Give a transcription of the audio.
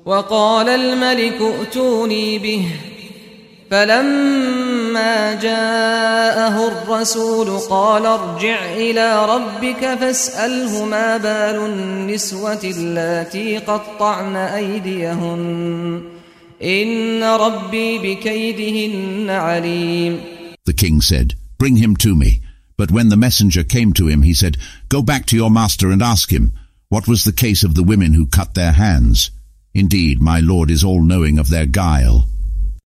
وقال الملك ائتوني به فلما جاءه الرسول قال ارجع إلى ربك فاسأله ما بال النسوة اللاتي قطعن أيديهن إن ربي بكيدهن عليم. The king said, "Bring him to me." But when the messenger came to him, he said, "Go back to your master and ask him, what was the case of the women who cut their hands? Indeed, my lord is all-knowing of their guile."